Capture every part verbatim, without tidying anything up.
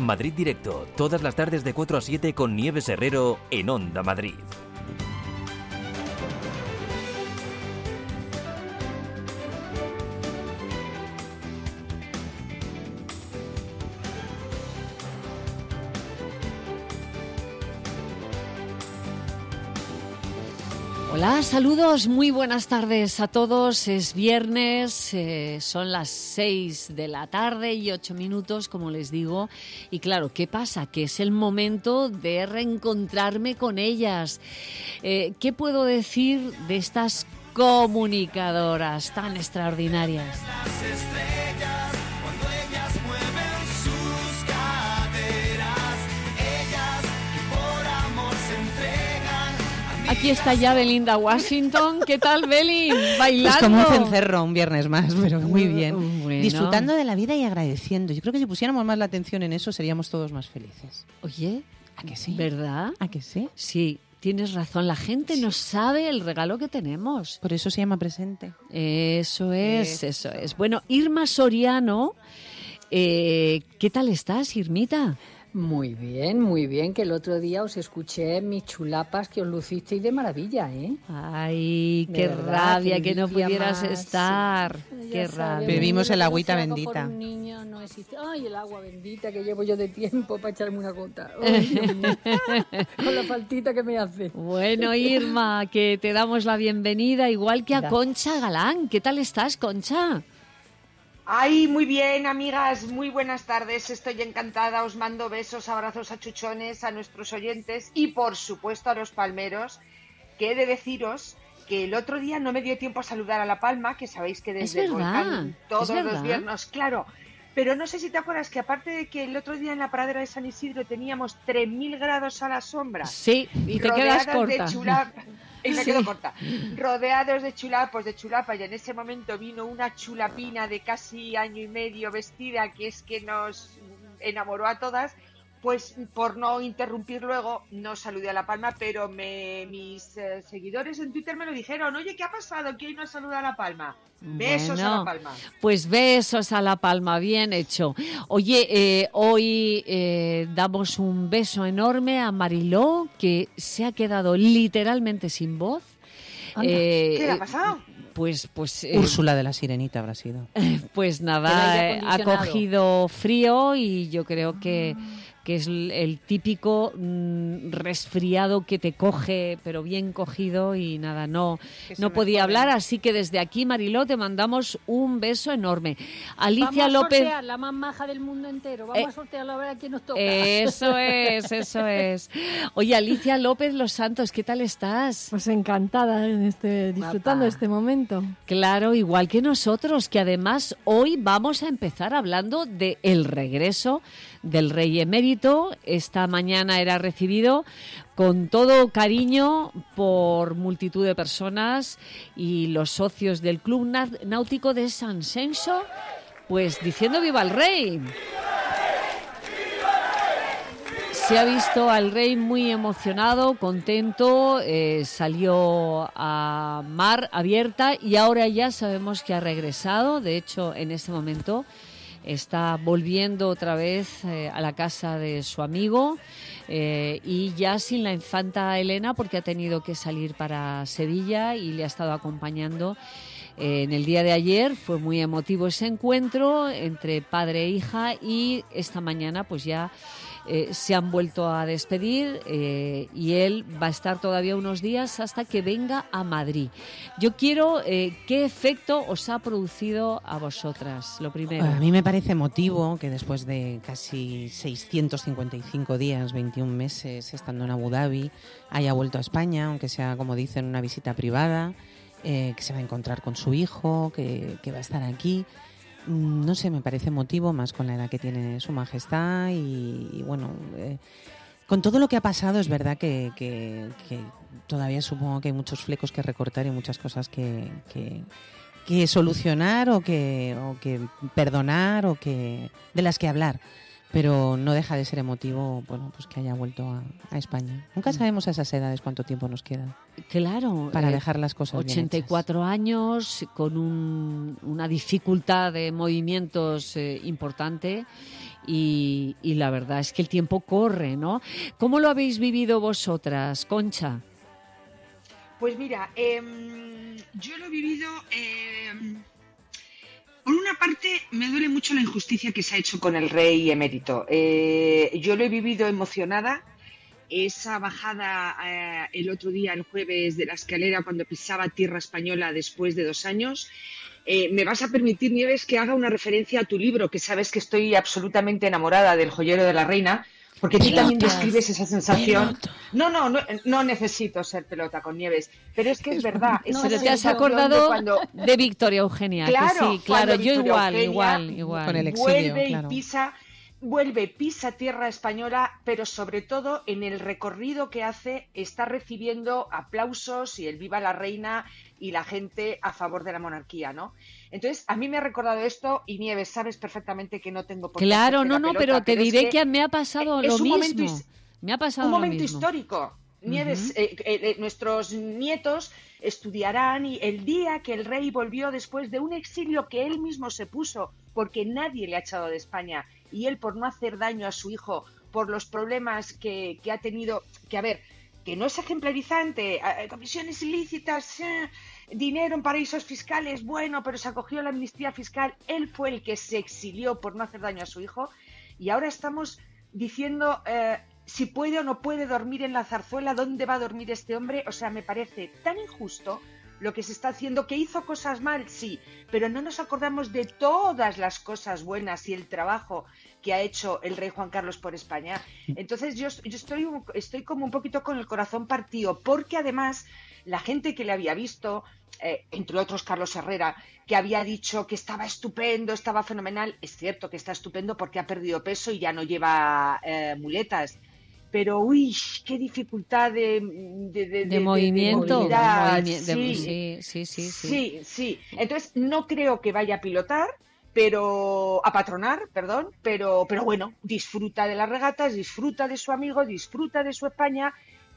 Madrid Directo, todas las tardes de cuatro a siete con Nieves Herrero en Onda Madrid. Hola, saludos, muy buenas tardes a todos. Es viernes, eh, son las seis de la tarde y ocho minutos, como les digo. Y claro, ¿qué pasa? Que es el momento de reencontrarme con ellas. Eh, ¿Qué puedo decir de estas comunicadoras tan extraordinarias? Las estrellas, cuando ellas mueven sus caderas, ellas que por amor se entregan. Aquí está ya Belinda Washington. ¿Qué tal, Beli? Bailando. Pues como un cencerro, un viernes más, pero muy bien. Bueno. Disfrutando de la vida y agradeciendo. Yo creo que si pusiéramos más la atención en eso, seríamos todos más felices. Oye, ¿A que sí? ¿verdad? ¿A que sí? Sí, tienes razón. La gente no sabe el regalo que tenemos. Por eso se llama presente. Eso es, eso, eso es. Bueno, Irma Soriano, eh, ¿qué tal estás, Irmita? Muy bien, muy bien, que el otro día os escuché en mis chulapas que os lucisteis de maravilla, ¿eh? Ay, qué ¿Verdad? rabia Qué que no envidia pudieras más, estar. sí. Qué Ya sabe, rabia. Bebimos un el niño agüita que no se haga bendita. por un niño no existe. Ay, el agua bendita que llevo yo de tiempo para echarme una gota. Ay, Dios mío. Con la faltita que me hace. Bueno, Irma, que te damos la bienvenida, igual que a Gracias. Concha Galán. ¿Qué tal estás, Concha? Ay, muy bien, amigas, muy buenas tardes, estoy encantada, os mando besos, abrazos, achuchones a nuestros oyentes y por supuesto a los palmeros, que he de deciros que el otro día no me dio tiempo a saludar a La Palma, que sabéis que desde Es el verdad, volcán todos es los verdad. viernes, claro, pero no sé si te acuerdas que aparte de que el otro día en la pradera de San Isidro teníamos tres mil grados a la sombra, Sí, y te quedas rodeadas corta. de chulapa, y me Sí. quedo corta, rodeados de chulapos, de chulapa, y en ese momento vino una chulapina de casi año y medio vestida, que es que nos enamoró a todas. Pues por no interrumpir luego, no saludé a La Palma, pero me, mis eh, seguidores en Twitter me lo dijeron, oye, ¿qué ha pasado? Que hoy no saluda a La Palma. Besos Bueno, a La Palma. Pues besos a La Palma, bien hecho. Oye, eh, hoy eh, damos un beso enorme a Mariló, que se ha quedado literalmente sin voz. Anda, Eh, ¿Qué le ha pasado? Pues, pues, eh, Úrsula de la Sirenita habrá sido. pues El nada, aire eh, ha acondicionado. cogido frío y yo creo que, que es el, el típico mm, resfriado que te coge, pero bien cogido y nada, no, Que se no podía mejore. hablar, así que desde aquí, Mariló, te mandamos un beso enorme. Alicia Vamos a López... sortear la más maja del mundo entero. Vamos Eh, a sortearlo a ver a quién nos toca. Eso es, eso es. Oye, Alicia López Los Santos, ¿qué tal estás? Pues encantada en este, disfrutando Guapa. de este momento. Claro, igual que nosotros, que además hoy vamos a empezar hablando de el regreso del Rey Emérito. Esta mañana era recibido con todo cariño por multitud de personas y los socios del Club Na- Náutico de San Censo, pues diciendo ¡Viva el Rey! Se ha visto al rey muy emocionado, contento, eh, salió a mar abierta y ahora ya sabemos que ha regresado. De hecho, en este momento está volviendo otra vez eh, a la casa de su amigo eh, y ya sin la infanta Elena, porque ha tenido que salir para Sevilla y le ha estado acompañando. Eh, en el día de ayer fue muy emotivo ese encuentro entre padre e hija y esta mañana pues ya eh, se han vuelto a despedir eh, y él va a estar todavía unos días hasta que venga a Madrid. Yo quiero, eh, ¿qué efecto os ha producido a vosotras? Lo primero. A mí me parece emotivo que después de casi seiscientos cincuenta y cinco días, veintiún meses estando en Abu Dhabi, haya vuelto a España, aunque sea, como dicen, una visita privada, eh, que se va a encontrar con su hijo, que, que va a estar aquí. No sé, me parece emotivo, más con la edad que tiene su majestad y, y bueno, eh, con todo lo que ha pasado es verdad que, que, que todavía supongo que hay muchos flecos que recortar y muchas cosas que, que, que solucionar o que, o que perdonar o que de las que hablar. Pero no deja de ser emotivo, bueno, pues que haya vuelto a, a España. Nunca sabemos a esas edades cuánto tiempo nos queda Claro. para eh, dejar las cosas bien ochenta y cuatro años, con un- una dificultad de movimientos eh, importante y, y la verdad es que el tiempo corre, ¿no? ¿Cómo lo habéis vivido vosotras, Concha? Pues mira, eh, yo lo he vivido... Eh, por una parte, me duele mucho la injusticia que se ha hecho con el rey emérito. Eh, yo lo he vivido emocionada. Esa bajada eh, el otro día, el jueves, de la escalera cuando pisaba tierra española después de dos años. Eh, me vas a permitir, Nieves, que haga una referencia a tu libro, que sabes que estoy absolutamente enamorada del joyero de la reina, porque tú también describes esa sensación. No, no, no, no necesito ser pelota con Nieves, pero es que es verdad. No, pero te has acordado de, cuando... de Victoria Eugenia. Claro, que sí, claro, yo igual, Eugenia igual, igual. Con el exilio, vuelve claro. y pisa, vuelve, pisa tierra española, pero sobre todo en el recorrido que hace está recibiendo aplausos y el viva la reina y la gente a favor de la monarquía, ¿no? Entonces, a mí me ha recordado esto y Nieves, sabes perfectamente que no tengo por qué Claro, no, hacerte la no, pelota, pero te pero diré es que, que me ha pasado es lo un mismo. momento his- Me ha pasado un lo momento mismo. histórico. Nieves, Ujú. eh, eh, nuestros nietos estudiarán y el día que el rey volvió después de un exilio que él mismo se puso porque nadie le ha echado de España y él por no hacer daño a su hijo, por los problemas que, que ha tenido, que a ver, que no es ejemplarizante, eh, comisiones ilícitas, eh, dinero en paraísos fiscales, bueno, pero se acogió a la amnistía fiscal, él fue el que se exilió por no hacer daño a su hijo y ahora estamos diciendo... Eh, si puede o no puede dormir en la zarzuela, ¿dónde va a dormir este hombre? O sea, me parece tan injusto lo que se está haciendo, que hizo cosas mal, sí, pero no nos acordamos de todas las cosas buenas y el trabajo que ha hecho el rey Juan Carlos por España. Entonces yo, yo estoy, estoy como un poquito con el corazón partido, porque además la gente que le había visto, eh, entre otros Carlos Herrera, que había dicho que estaba estupendo, estaba fenomenal, es cierto que está estupendo porque ha perdido peso y ya no lleva eh, muletas, pero uy, qué dificultad de de, de, de movimiento, de, de de sí. De, sí, sí, sí, sí. Sí, sí. Entonces no creo que vaya a pilotar, pero a patronar, perdón, pero pero bueno, disfruta de las regatas, disfruta de su amigo, disfruta de su España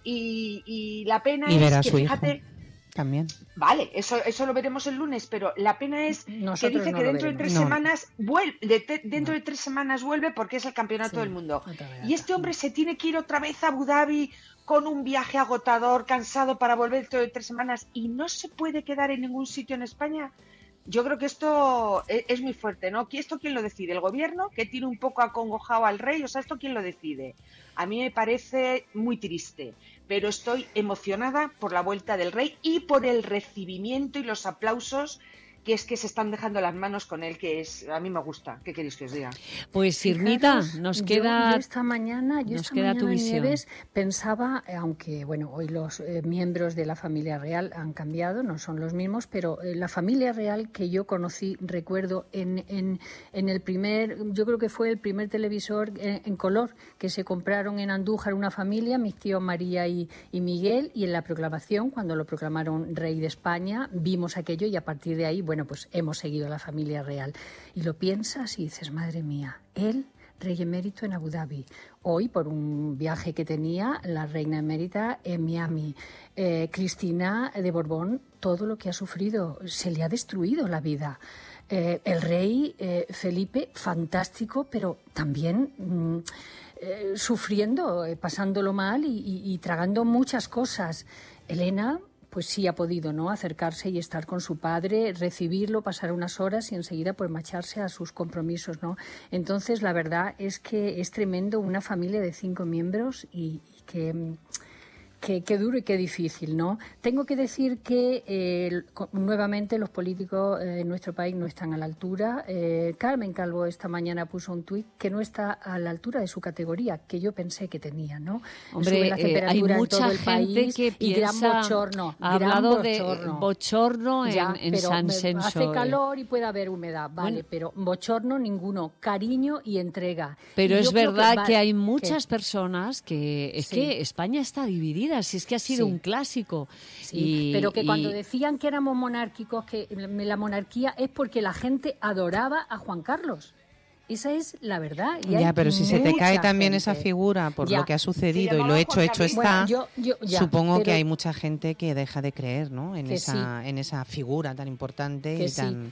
y, y la pena y es ver a que su fíjate, hijo también. Vale, eso, eso lo veremos el lunes, pero la pena es Nosotros que dice no que lo dentro de veremos. tres No. semanas vuelve, de te- dentro No. de tres semanas vuelve porque es el campeonato Sí, del mundo. otra vez. Y este hombre se tiene que ir otra vez a Abu Dhabi con un viaje agotador, cansado para volver dentro de tres semanas y no se puede quedar en ningún sitio en España. Yo creo que esto es, es muy fuerte, ¿no? ¿Esto quién lo decide? ¿El gobierno? ¿Que tiene un poco acongojado al rey? O sea, ¿esto quién lo decide? A mí me parece muy triste, pero estoy emocionada por la vuelta del rey y por el recibimiento y los aplausos que es que se están dejando las manos con él, que es a mí me gusta. ¿Qué queréis que os diga? Pues Irmita, Fijaros, nos yo- queda... Yo, esta mañana, yo nos esta queda mañana, tu visión. Nieves, pensaba, eh, aunque bueno, hoy los eh, miembros de la familia real han cambiado, no son los mismos, pero eh, la familia real que yo conocí, recuerdo, en, en, en el primer, yo creo que fue el primer televisor eh, en color que se compraron en Andújar una familia, mis tíos María y, y Miguel, y en la proclamación, cuando lo proclamaron rey de España, vimos aquello y a partir de ahí, bueno, pues hemos seguido a la familia real. Y lo piensas y dices, madre mía, él, rey emérito en Abu Dhabi. Hoy, por un viaje que tenía, la reina emérita en Miami. Eh, Cristina de Borbón, todo lo que ha sufrido, se le ha destruido la vida. Eh, el rey eh, Felipe, fantástico, pero también mm, eh, sufriendo, eh, pasándolo mal y, y, y tragando muchas cosas. Elena, pues sí ha podido, ¿no?, acercarse y estar con su padre, recibirlo, pasar unas horas y enseguida pues marcharse a sus compromisos, ¿no? Entonces la verdad es que es tremendo, una familia de cinco miembros y, y que... Qué, qué duro y qué difícil, ¿no? Tengo que decir que eh, nuevamente los políticos eh, en nuestro país no están a la altura. Eh, Carmen Calvo esta mañana puso un tuit que no está a la altura de su categoría, que yo pensé que tenía, ¿no? Hombre, Sube la eh, temperatura hay en mucha todo el gente país que y gran piensa, bochorno. ha gran hablado bochorno. de bochorno en, Ya, en pero San me- Senso. hace calor y puede haber humedad, vale, Bueno. pero bochorno ninguno, cariño y entrega. Pero Y es yo creo verdad va- que hay que- muchas personas que... Es Sí. que España está dividida, si es que ha sido Sí. un clásico. Sí, Y- pero que y- cuando decían que éramos monárquicos, que la monarquía es porque la gente adoraba a Juan Carlos. Esa es la verdad. Y Ya, hay pero si se te mucha cae también gente. esa figura por Ya. lo que ha Se sucedido y llamaba lo hecho, Juan hecho Carlos. está, Bueno, yo- yo- ya, supongo que pero- hay mucha gente que deja de creer, ¿no? En Que esa, en esa figura tan importante Que y sí. tan,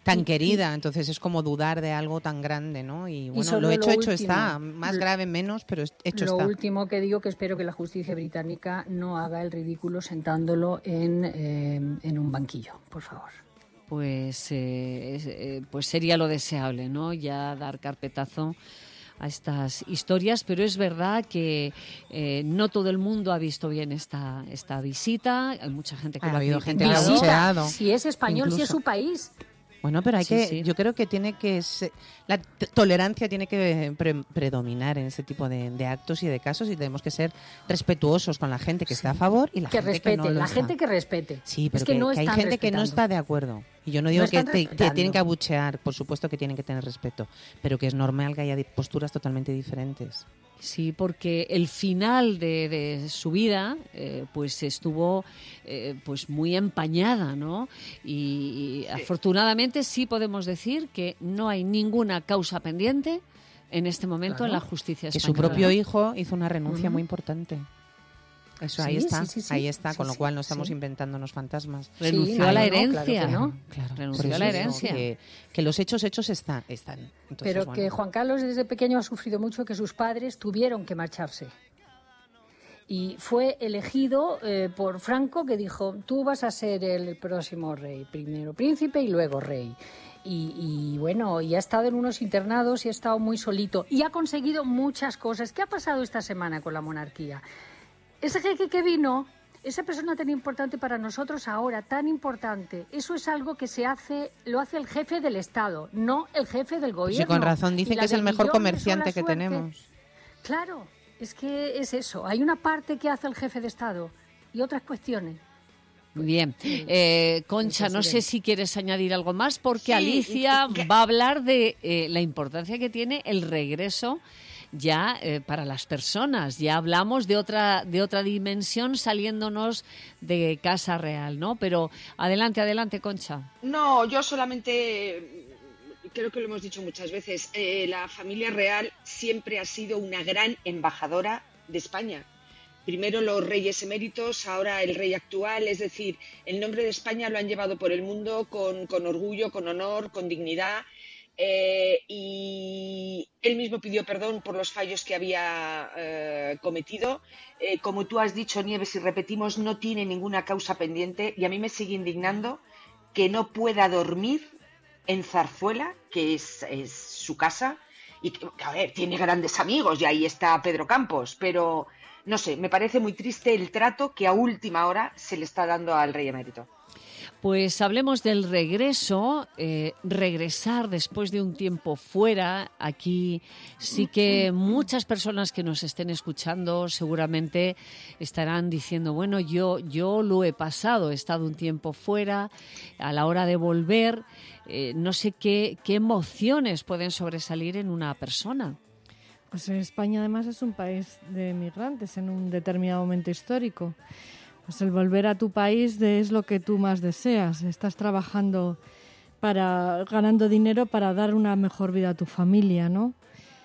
tan querida, entonces es como dudar de algo tan grande, ¿no? Y bueno, solo lo hecho, lo hecho último, está, más grave, menos, pero hecho Lo está. último que digo, que espero que la justicia británica no haga el ridículo sentándolo en, eh, en un banquillo, por favor. Pues, eh, es- eh, pues sería lo deseable, ¿no? Ya dar carpetazo a estas historias, pero es verdad que eh, no todo el mundo ha visto bien esta, esta visita. Hay mucha gente que Ha lo ha habido gente que lo ha criticado. bucheado. Si es español, si es Incluso. su país. Bueno, pero hay Sí, que, sí. yo creo que tiene que se- la t- tolerancia tiene que pre- predominar en ese tipo de, de actos y de casos, y tenemos que ser respetuosos con la gente que está a favor y la Que gente respete, que no lo la está. gente que respete. Sí, pero es que, que, no que hay están gente que no respetando. está de acuerdo. Y yo no No digo que están te, te respetando. tienen que abuchear, por supuesto que tienen que tener respeto, pero que es normal que haya di- posturas totalmente diferentes. Sí, porque el final de, de su vida eh, pues estuvo eh, pues muy empañada, ¿no? Y, y afortunadamente sí podemos decir que no hay ninguna causa pendiente en este momento Claro. en la justicia Que española. su propio hijo hizo una renuncia Ujú. muy importante. Eso Sí, ahí está, sí, sí, sí. ahí está, Sí, con lo sí, cual no estamos sí. inventándonos fantasmas. Renunció Sí, a la no, no, herencia. claro que no. Claro, Renunció por a la eso digo herencia. Que, que los hechos hechos están. están. Entonces, Pero bueno. que Juan Carlos desde pequeño ha sufrido mucho, que sus padres tuvieron que marcharse. Y fue elegido eh, por Franco, que dijo, tú vas a ser el próximo rey, primero príncipe y luego rey. Y, y bueno, y ha estado en unos internados y ha estado muy solito. Y ha conseguido muchas cosas. ¿Qué ha pasado esta semana con la monarquía? Ese jeque que vino, esa persona tan importante para nosotros ahora, tan importante, eso es algo que se hace, lo hace el jefe del Estado, no el jefe del Pues gobierno. sí, con razón Y dicen la que es de el mejor millones o comerciante la que suerte. tenemos. Claro, es que es eso. Hay una parte que hace el jefe de Estado y otras cuestiones. Bien. Eh, Concha, no sé presidente. si quieres añadir algo más, porque Sí, Alicia y- y- va a hablar de eh, la importancia que tiene el regreso ya eh, para las personas. Ya hablamos de otra, de otra dimensión saliéndonos de Casa Real, ¿no? Pero adelante, adelante, Concha. No, yo solamente, creo que lo hemos dicho muchas veces, eh, la familia real siempre ha sido una gran embajadora de España. Primero los reyes eméritos, ahora el rey actual, es decir, el nombre de España lo han llevado por el mundo con, con orgullo, con honor, con dignidad. Eh, y él mismo pidió perdón por los fallos que había eh, cometido. Eh, como tú has dicho, Nieves, y repetimos, no tiene ninguna causa pendiente y a mí me sigue indignando que no pueda dormir en Zarzuela, que es, es su casa, y que, que, a ver, tiene grandes amigos y ahí está Pedro Campos, pero no sé, me parece muy triste el trato que a última hora se le está dando al rey emérito. Pues hablemos del regreso, eh, regresar después de un tiempo fuera. Aquí sí que muchas personas que nos estén escuchando seguramente estarán diciendo, bueno, yo, yo lo he pasado, he estado un tiempo fuera, a la hora de volver, eh, no sé qué, qué emociones pueden sobresalir en una persona. Pues España además es un país de migrantes en un determinado momento histórico. Pues el volver a tu país es lo que tú más deseas. Estás trabajando para ganando dinero para dar una mejor vida a tu familia, ¿no?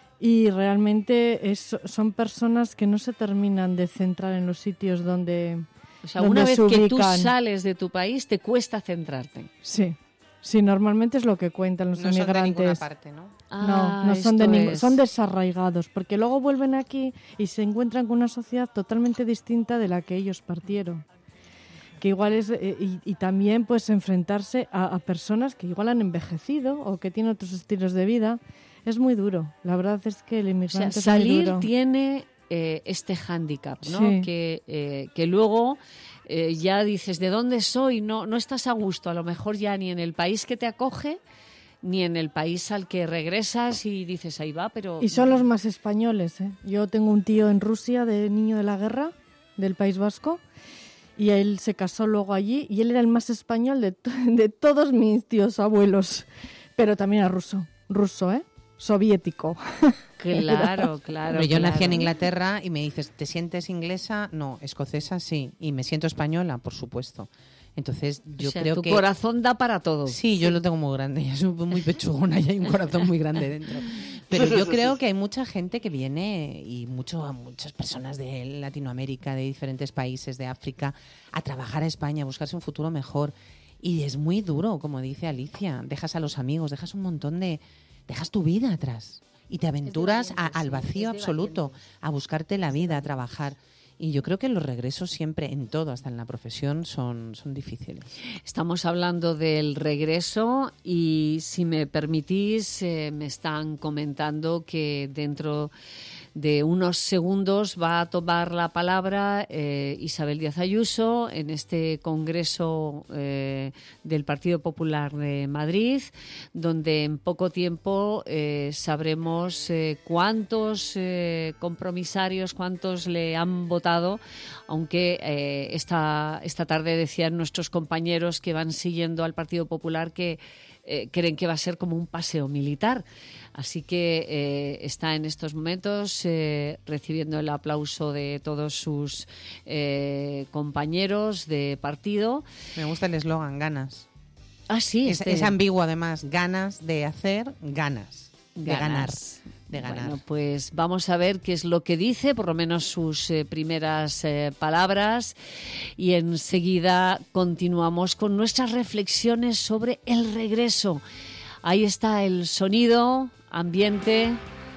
Y realmente es, son personas que no se terminan de centrar en los sitios donde O sea, donde una vez se que tú ubican. sales de tu país, te cuesta centrarte. Sí, sí, normalmente es lo que cuentan los No son de ninguna inmigrantes. parte, ¿no? No, Ah, no son, de esto ning- es. son desarraigados, porque luego vuelven aquí y se encuentran con una sociedad totalmente distinta de la que ellos partieron. Que igual es, eh, y, y también pues enfrentarse a, a personas que igual han envejecido o que tienen otros estilos de vida, es muy duro. La verdad es que el O sea, inmigrante es muy salir duro. tiene eh, este hándicap, ¿no? Sí. Que, eh, que luego eh, ya dices, ¿de dónde soy? No, no estás a gusto, a lo mejor ya ni en el país que te acoge, ni en el país al que regresas y dices, ahí va, pero... Y son los más españoles, ¿eh? Yo tengo un tío en Rusia, de niño de la guerra, del País Vasco, y él se casó luego allí, y él era el más español de, to- de todos mis tíos abuelos, pero también era ruso, ruso, ¿eh? Soviético. Claro, claro. Pero yo nací en claro. Inglaterra y me dices, ¿te sientes inglesa? No, escocesa sí. Y me siento española, por supuesto. Entonces yo O sea, creo tu que... corazón da para todo. Sí, yo lo tengo muy grande, ya soy muy pechugona y hay un corazón muy grande dentro. Pero yo creo que hay mucha gente que viene y mucho, muchas personas de Latinoamérica, de diferentes países, de África, a trabajar a España, a buscarse un futuro mejor. Y es muy duro, como dice Alicia. Dejas a los amigos, dejas un montón de... Dejas tu vida atrás y te aventuras a, al vacío absoluto, a buscarte la vida, a trabajar. Y yo creo que los regresos siempre, en todo, hasta en la profesión, son, son difíciles. Estamos hablando del regreso y, si me permitís, eh, me están comentando que dentro de unos segundos va a tomar la palabra eh, Isabel Díaz Ayuso en este Congreso eh, del Partido Popular de Madrid, donde en poco tiempo eh, sabremos eh, cuántos eh, compromisarios, cuántos le han votado, aunque eh, esta, esta tarde decían nuestros compañeros que van siguiendo al Partido Popular que eh, creen que va a ser como un paseo militar. Así que eh, está en estos momentos eh, recibiendo el aplauso de todos sus eh, compañeros de partido. Me gusta el eslogan, ganas. Ah, sí. Es, este... es ambiguo, además. Ganas de hacer, ganas. De ganas. ganar. De ganar. Bueno, pues vamos a ver qué es lo que dice, por lo menos sus eh, primeras eh, palabras, y enseguida continuamos con nuestras reflexiones sobre el regreso. Ahí está el sonido, ambiente.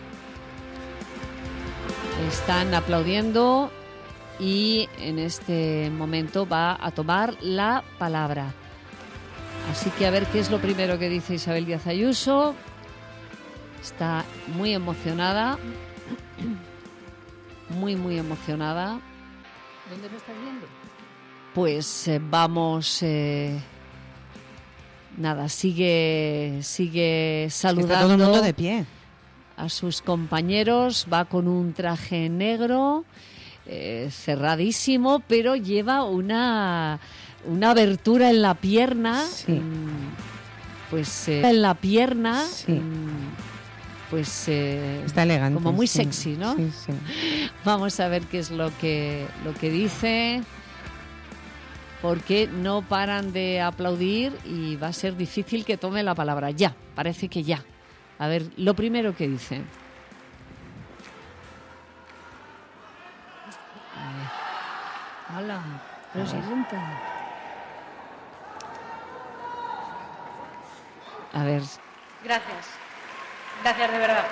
Están aplaudiendo y en este momento va a tomar la palabra. Así que a ver qué es lo primero que dice Isabel Díaz Ayuso. Está muy emocionada, muy, muy emocionada. ¿Dónde lo estás viendo? Pues eh, vamos, eh, nada, sigue, sigue saludando. Está todo el mundo de pie. A sus compañeros, va con un traje negro, eh, cerradísimo, pero lleva una, una abertura en la pierna. Sí. Mmm, pues eh, en la pierna. Sí. Mmm, Pues eh, está elegante, como muy sí. sexy, ¿no? Sí, sí. Vamos a ver qué es lo que lo que dice, porque no paran de aplaudir y va a ser difícil que tome la palabra. Ya, parece que ya. A ver, lo primero que dice. Hola, presidenta. A ver. Gracias. Gracias de verdad.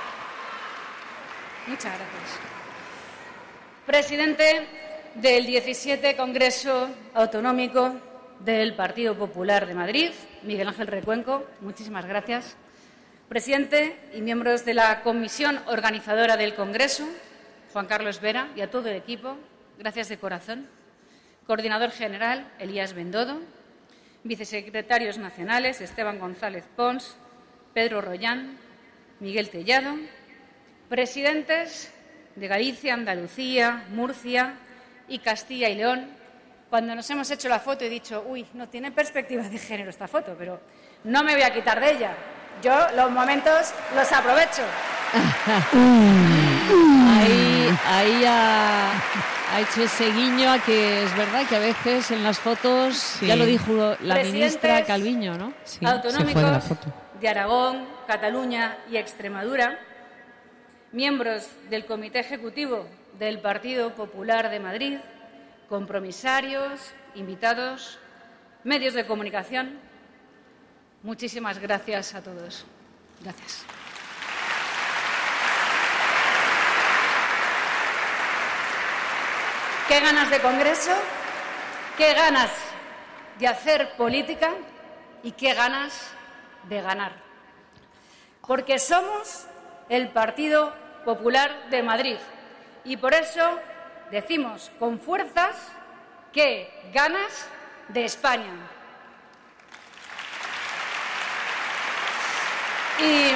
Muchas gracias. Presidente del diecisiete Congreso Autonómico del Partido Popular de Madrid, Miguel Ángel Recuenco, muchísimas gracias. Presidente y miembros de la Comisión Organizadora del Congreso, Juan Carlos Vera, y a todo el equipo, gracias de corazón. Coordinador General, Elías Bendodo. Vicesecretarios nacionales, Esteban González Pons, Pedro Rollán, Miguel Tellado. Presidentes de Galicia, Andalucía, Murcia y Castilla y León. Cuando nos hemos hecho la foto he dicho, uy, no tiene perspectiva de género esta foto, pero no me voy a quitar de ella. Yo los momentos los aprovecho. Ahí, ahí ha, ha hecho ese guiño a que es verdad que a veces en las fotos, sí. Ya lo dijo la ministra Calviño, ¿no? Sí, autonómicos de, la foto. de Aragón, Cataluña y Extremadura, miembros del Comité Ejecutivo del Partido Popular de Madrid, compromisarios, invitados, medios de comunicación. Muchísimas gracias a todos. Gracias. Qué ganas de congreso, qué ganas de hacer política y qué ganas de ganar. Porque somos el Partido Popular de Madrid y por eso decimos con fuerzas que ganas de España. Y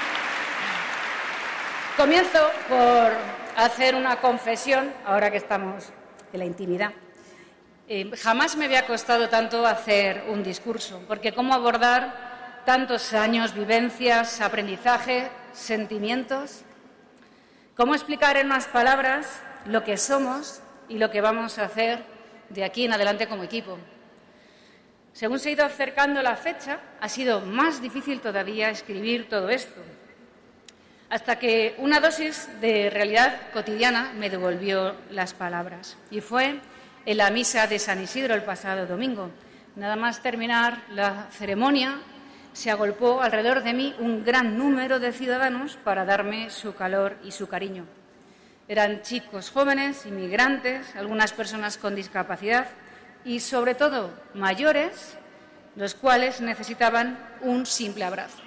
comienzo por hacer una confesión, ahora que estamos en la intimidad. Eh, jamás me había costado tanto hacer un discurso, porque cómo abordar tantos años, vivencias, aprendizaje, sentimientos, cómo explicar en unas palabras lo que somos y lo que vamos a hacer de aquí en adelante como equipo. Según se ha ido acercando la fecha, ha sido más difícil todavía escribir todo esto, hasta que una dosis de realidad cotidiana me devolvió las palabras. Y fue en la misa de San Isidro el pasado domingo, nada más terminar la ceremonia, se agolpó alrededor de mí un gran número de ciudadanos para darme su calor y su cariño. Eran chicos jóvenes, inmigrantes, algunas personas con discapacidad y, sobre todo, mayores, los cuales necesitaban un simple abrazo.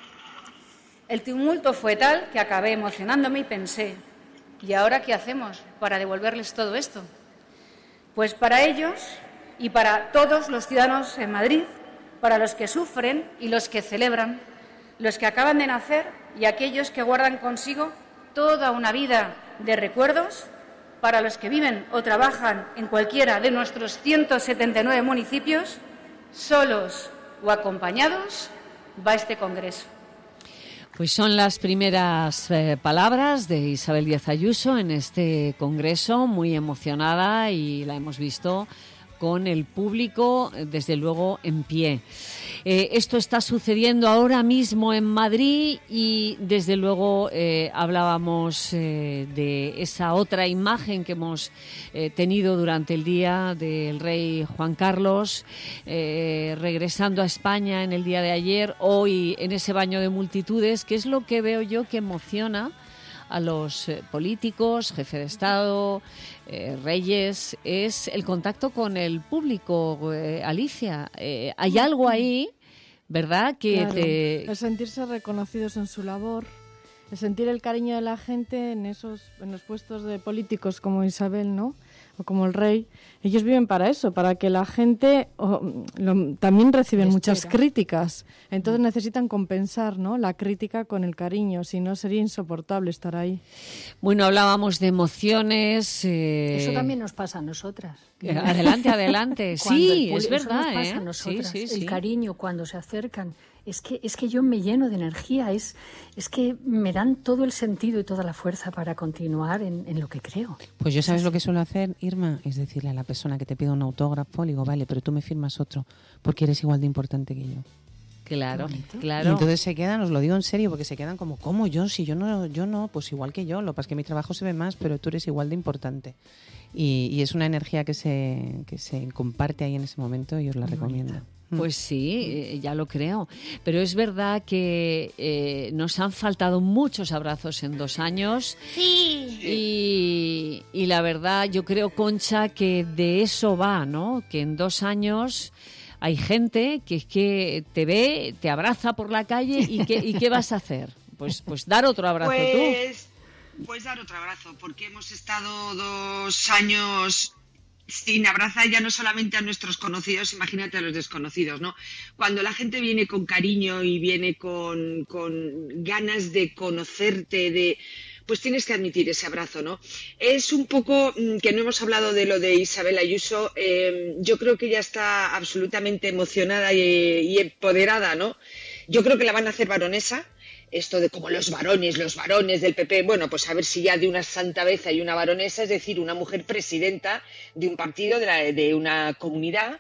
El tumulto fue tal que acabé emocionándome y pensé, ¿y ahora qué hacemos para devolverles todo esto? Pues para ellos y para todos los ciudadanos en Madrid, para los que sufren y los que celebran, los que acaban de nacer y aquellos que guardan consigo toda una vida de recuerdos, para los que viven o trabajan en cualquiera de nuestros ciento setenta y nueve municipios, solos o acompañados, va este congreso. Pues son las primeras eh, palabras de Isabel Díaz Ayuso en este congreso, muy emocionada, y la hemos visto con el público, desde luego, en pie. Eh, esto está sucediendo ahora mismo en Madrid y, desde luego, eh, hablábamos eh, de esa otra imagen que hemos eh, tenido durante el día del rey Juan Carlos, eh, regresando a España en el día de ayer, hoy en ese baño de multitudes, que es lo que veo yo que emociona a los eh, políticos, jefe de Estado, eh, reyes, es el contacto con el público. eh, Alicia, eh, hay algo ahí, ¿verdad? Que Claro, te... el sentirse reconocidos en su labor, el sentir el cariño de la gente en esos, en los puestos de políticos como Isabel, ¿no? O como el rey. Ellos viven para eso, para que la gente oh, lo, también reciben muchas críticas. Entonces necesitan compensar, ¿no?, la crítica con el cariño, si no sería insoportable estar ahí. Bueno, hablábamos de emociones. Eh... Eso también nos pasa a nosotras. Adelante, adelante. Sí, es verdad. Eso nos pasa ¿eh? a nosotras. Sí, sí, el sí. cariño cuando se acercan. Es que, es que yo me lleno de energía, es, es que me dan todo el sentido y toda la fuerza para continuar en, en lo que creo. Pues yo, ¿sabes lo que suelo hacer, Irma? Es decirle a la persona que te pide un autógrafo, le digo, vale, pero tú me firmas otro, porque eres igual de importante que yo. Claro, Y claro. entonces se quedan, os lo digo en serio, porque se quedan como, ¿cómo yo? Si yo no, yo no, pues igual que yo. Lo que pasa es que mi trabajo se ve más, pero tú eres igual de importante. Y, y es una energía que se, que se comparte ahí en ese momento y os la recomiendo. Pues sí, eh, ya lo creo. Pero es verdad que eh, nos han faltado muchos abrazos en dos años. Sí. Y, y la verdad, yo creo, Concha, que de eso va, ¿no? Que en dos años hay gente que es que te ve, te abraza por la calle y ¿qué, y qué vas a hacer? Pues, pues dar otro abrazo pues, tú. Pues dar otro abrazo, porque hemos estado dos años sin abrazar ya no solamente a nuestros conocidos, imagínate a los desconocidos, ¿no? Cuando la gente viene con cariño y viene con, con ganas de conocerte, de pues tienes que admitir ese abrazo, ¿no? Es un poco, que no hemos hablado de lo de Isabel Ayuso, eh, yo creo que ella está absolutamente emocionada y, y empoderada, ¿no? Yo creo que la van a hacer baronesa. Esto de como los varones, los varones del P P, bueno, pues a ver si ya de una santa vez hay una baronesa, es decir, una mujer presidenta de un partido, de, la, de una comunidad,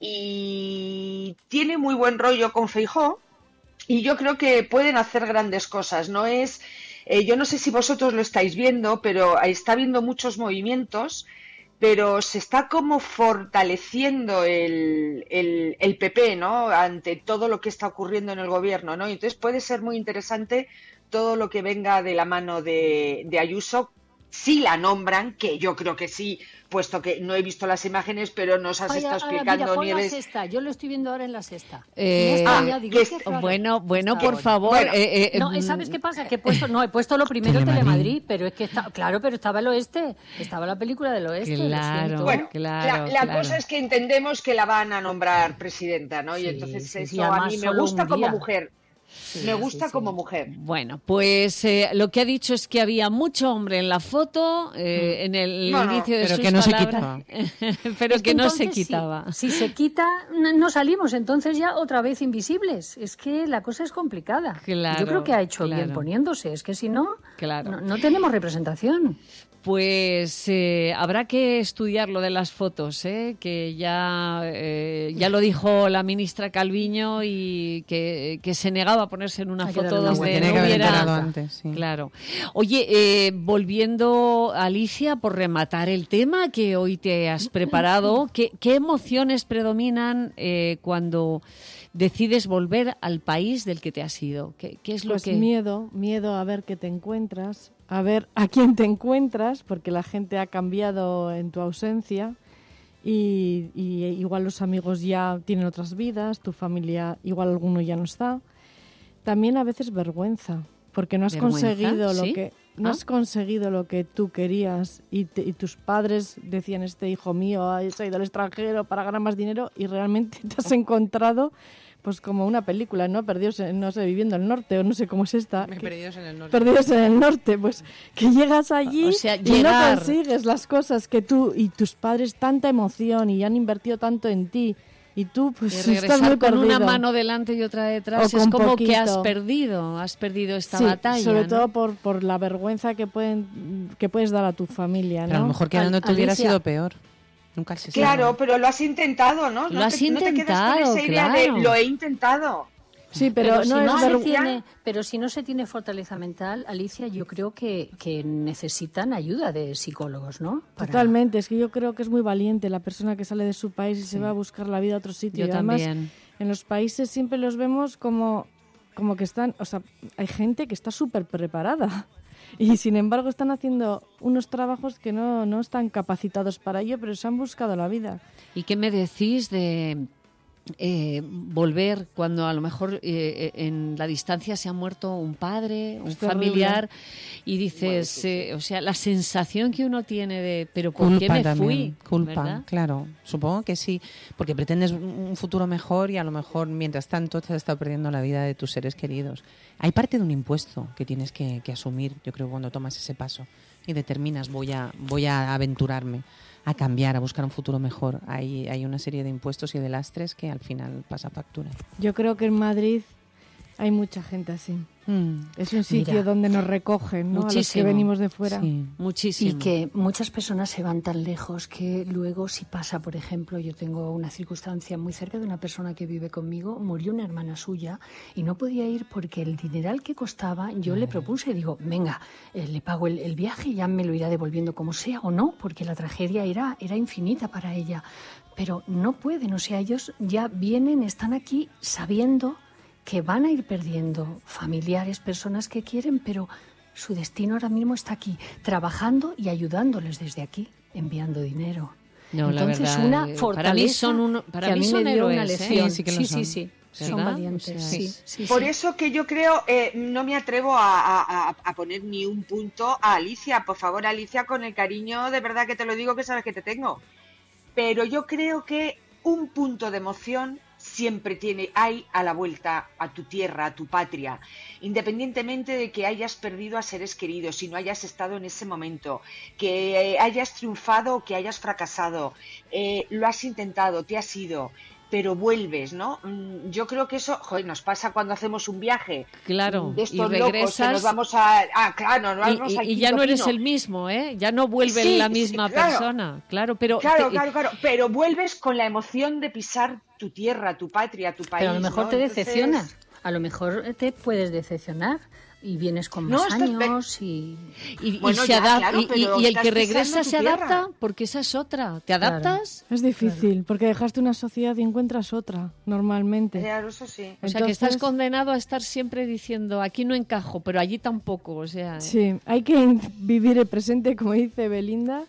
y tiene muy buen rollo con Feijóo, y yo creo que pueden hacer grandes cosas. No es, eh, yo no sé si vosotros lo estáis viendo, pero está habiendo muchos movimientos, pero se está como fortaleciendo el, el, el P P, ¿no?, ante todo lo que está ocurriendo en el gobierno, ¿no? Y entonces puede ser muy interesante todo lo que venga de la mano de, de Ayuso, si la nombran, que yo creo que sí, puesto que no he visto las imágenes, pero nos has Ay, estado ahora, explicando, mira, pon Nieves. La sexta. Yo lo estoy viendo ahora en la sexta. Eh, Y esta ah, ya digo, que qué es- raro. Bueno, bueno, Está por bueno. favor. Bueno, eh, eh, No, mm, ¿sabes qué pasa? Que he puesto, no, he puesto lo primero Telemadrid. Telemadrid, pero es que está, claro, pero estaba el oeste, estaba la película del oeste. lo Claro. siento. Bueno, Claro, la, la claro. cosa es que entendemos que la van a nombrar presidenta, ¿no? Y Sí, entonces sí, sí, eso a además mí me solo gusta un como día. mujer. Sí, me sí, gusta sí. como mujer. Bueno, pues eh, lo que ha dicho es que había mucho hombre en la foto, eh, en el No, no, inicio de pero sus que no se palabras, pero Es que no se entonces, sí, quitaba. Si, se quita, no no salimos, entonces ya otra vez invisibles. Es que la cosa es complicada. Claro, Yo creo que ha hecho bien claro. poniéndose, es que si no, Claro. no, no tenemos representación. Pues eh, habrá que estudiar lo de las fotos, ¿eh? Que ya, eh, ya lo dijo la ministra Calviño y que, que se negaba a ponerse en una Hay que foto darle una donde vuelta. no Tiene que haber hubiera... enterado antes, sí. Claro. Oye, eh, volviendo, Alicia, por rematar el tema que hoy te has preparado, ¿qué, qué emociones predominan eh, cuando decides volver al país del que te has ido? ¿Qué, qué es lo Pues que...? miedo, miedo a ver qué te encuentras, a ver a quién te encuentras, porque la gente ha cambiado en tu ausencia y, y igual los amigos ya tienen otras vidas, tu familia igual alguno ya no está. También a veces vergüenza, porque no has ¿Vergüenza? conseguido lo ¿Sí? que no Ah. has conseguido lo que tú querías y, te- y tus padres decían, este hijo mío ha se ha ido al extranjero para ganar más dinero, y realmente te has encontrado pues como una película, ¿no? Perdidos en, no sé, viviendo el norte, o no sé cómo es esta. que- Perdidos en el norte. Perdidos en el norte, pues que llegas allí O sea, y llegar. no consigues las cosas que tú y tus padres, tanta emoción y han invertido tanto en ti, y tú pues Y estás muy regresar con una perdido. mano delante y otra detrás O es con como que has poquito. perdido, has perdido esta Sí, batalla, sobre ¿no? todo por, por la vergüenza que pueden que puedes dar a tu familia, Pero a ¿no? lo mejor quedándote Al- hubiera Alicia. sido peor. Nunca se sabe. Claro, pero lo has intentado, ¿no? Lo no has te, no te quedas con intentado, esa idea claro. de lo he intentado. Sí, pero, si no es se vergüenza. tiene, pero si no se tiene fortaleza mental, Alicia, yo creo que, que necesitan ayuda de psicólogos, ¿no? Para- Totalmente, es que yo creo que es muy valiente la persona que sale de su país y se va a buscar la vida a otro sitio. Yo y además, también. en los países siempre los vemos como, como que están, o sea, hay gente que está súper preparada y sin embargo están haciendo unos trabajos que no, no están capacitados para ello, pero se han buscado la vida. ¿Y qué me decís de eh, volver cuando a lo mejor eh, en la distancia se ha muerto un padre, un Es terrible. familiar, y dices, eh, o sea, la sensación que uno tiene de, pero ¿por Culpa qué me también, fui? culpa, ¿Verdad? claro. Supongo que sí, porque pretendes un un futuro mejor y a lo mejor mientras tanto te has estado perdiendo la vida de tus seres queridos. Hay parte de un impuesto que tienes que, que asumir, yo creo, cuando tomas ese paso y determinas voy a voy a aventurarme a cambiar, a buscar un futuro mejor. Hay, hay una serie de impuestos y de lastres que al final pasa factura. Yo creo que en Madrid hay mucha gente así. Mm, Es un sitio Mira, donde nos recogen, ¿no? A los que muchísimo. venimos de fuera. sí. Muchísimo. Y que muchas personas se van tan lejos que luego si pasa, por ejemplo, yo tengo una circunstancia muy cerca de una persona que vive conmigo, murió una hermana suya y no podía ir porque el dineral que costaba, yo le propuse, digo, venga, eh, le pago el, el viaje y ya me lo irá devolviendo como sea o no, porque la tragedia era, era infinita para ella. Pero no pueden, o sea, ellos ya vienen, están aquí sabiendo que van a ir perdiendo familiares, personas que quieren, pero su destino ahora mismo está aquí, trabajando y ayudándoles desde aquí, enviando dinero. No, la Entonces, verdad, una eh, fortaleza para mí son uno- para que a mí mí son me dio una héroes, ¿eh? lección. Sí, sí que lo sí, son. sí, sí, ¿Verdad? son valientes. O sea, sí, es- sí, Por sí. eso que yo creo, eh, no me atrevo a, a- a poner ni un punto a Alicia. Por favor, Alicia, con el cariño, de verdad que te lo digo, que sabes que te tengo. Pero yo creo que un punto de emoción siempre tiene, hay a la vuelta a tu tierra, a tu patria, independientemente de que hayas perdido a seres queridos, si no hayas estado en ese momento, que eh, hayas triunfado o que hayas fracasado, eh, lo has intentado, te has ido, pero vuelves, ¿no? Mm, Yo creo que eso, joder, nos pasa cuando hacemos un viaje. Claro, De y estos locos que regresas nos vamos a... Ah, claro, nos y, vamos y- al y ya Quinto no eres Pino. el mismo, ¿eh? Ya no vuelve Sí, la sí, misma claro. persona, claro, pero Claro, te- claro, claro, pero vuelves con la emoción de pisar tu tierra, tu patria, tu país. Pero a lo mejor ¿no? te Entonces- decepcionas, a lo mejor te puedes decepcionar y vienes con No, más estás pe- años y... y, y Bueno, se ya, adapta claro, y- y, pero y el estás que pisando regresa tu se tierra. adapta porque esa es otra. ¿Te Claro. adaptas? Es difícil, porque dejaste una sociedad y encuentras otra, normalmente. Claro, eso sí. O sea, que estás Entonces- condenado a estar siempre diciendo aquí no encajo, pero allí tampoco, o sea, ¿eh? Sí, hay que vivir el presente, como dice Belinda,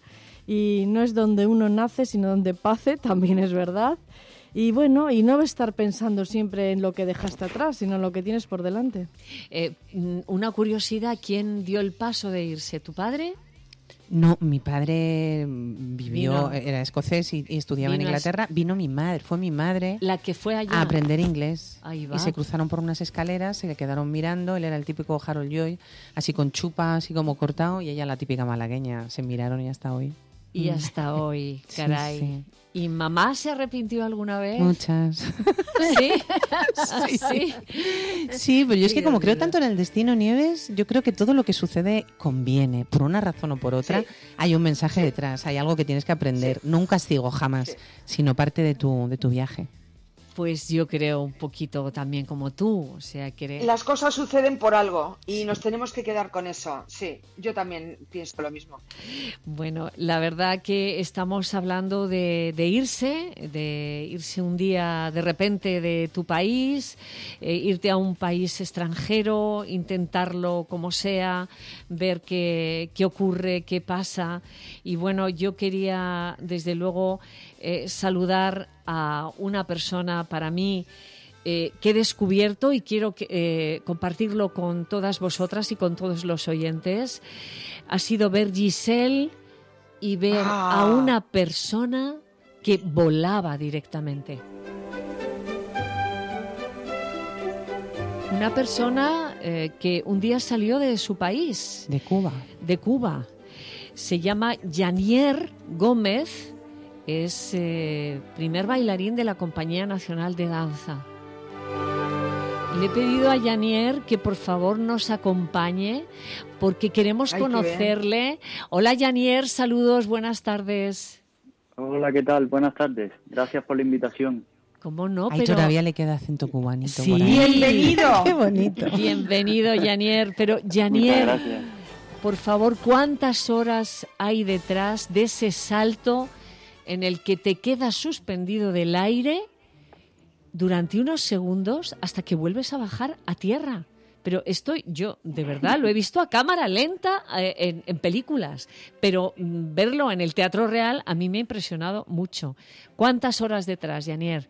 y no es donde uno nace, sino donde pase, también es verdad. Y bueno, y no estar pensando siempre en lo que dejaste atrás, sino en lo que tienes por delante. Eh, mm, una curiosidad, ¿quién dio el paso de irse? ¿Tu padre? No, mi padre vivió, Vino. era escocés y, y estudiaba en Vino a- Inglaterra. Vino mi madre, fue mi madre La que fue allá. a aprender inglés. Ahí va. Y se cruzaron por unas escaleras, se le quedaron mirando. Él era el típico Harold Lloyd, así con chupa, así como cortado, y ella la típica malagueña. Se miraron y hasta hoy. Y hasta hoy, caray. Sí, sí. ¿Y mamá se arrepintió alguna vez? Muchas. ¿Sí? Sí, ¿Sí? Sí, pero yo es que Dios como creo mío. tanto en el destino, Nieves, yo creo que todo lo que sucede conviene, por una razón o por otra. Sí. Hay un mensaje detrás, hay algo que tienes que aprender. No un castigo jamás, Sí. sino parte de tu, de tu viaje. Pues yo creo un poquito también como tú, o sea, que... Las cosas suceden por algo y nos tenemos que quedar con eso. Sí, yo también pienso lo mismo. Bueno, la verdad que estamos hablando de, de irse, de irse un día de repente de tu país, eh, irte a un país extranjero, intentarlo como sea, ver qué, qué ocurre, qué pasa. Y bueno, yo quería desde luego eh, saludar a una persona para mí eh, que he descubierto y quiero que, eh, compartirlo con todas vosotras y con todos los oyentes. Ha sido ver Giselle y ver Ah. a una persona que volaba directamente. Una persona eh, que un día salió de su país, De Cuba. de Cuba. Se llama Yanier Gómez, es eh, primer bailarín de la Compañía Nacional de Danza. Le he pedido a Yanier que por favor nos acompañe porque queremos Ay, qué conocerle. Hola Yanier, saludos, buenas tardes. Hola, ¿qué tal? Buenas tardes. Gracias por la invitación. ¿Cómo no? Ahí Pero todavía le queda acento cubanito sí, por ahí. ¡Bienvenido! Qué bonito. Bienvenido Yanier, pero Muchas Yanier, gracias. por favor, ¿cuántas horas hay detrás de ese salto en el que te quedas suspendido del aire durante unos segundos hasta que vuelves a bajar a tierra? Pero esto yo, de verdad, lo he visto a cámara lenta eh, en, en películas, pero mm, verlo en el teatro real a mí me ha impresionado mucho. ¿Cuántas horas detrás, Yanier?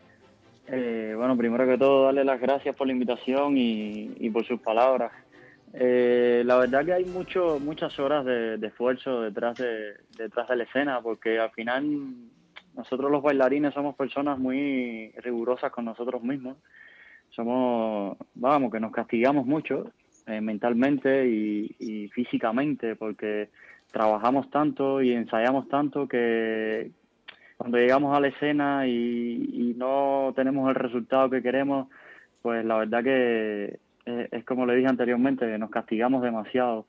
Eh, bueno, primero que todo, darle las gracias por la invitación y, y por sus palabras. Eh, la verdad que hay mucho, muchas horas de, de esfuerzo detrás de, detrás de la escena, porque al final nosotros los bailarines somos personas muy rigurosas con nosotros mismos. Somos, vamos, que nos castigamos mucho eh, mentalmente y, y físicamente, porque trabajamos tanto y ensayamos tanto que cuando llegamos a la escena y, y no tenemos el resultado que queremos, pues la verdad que es, es como le dije anteriormente, nos castigamos demasiado.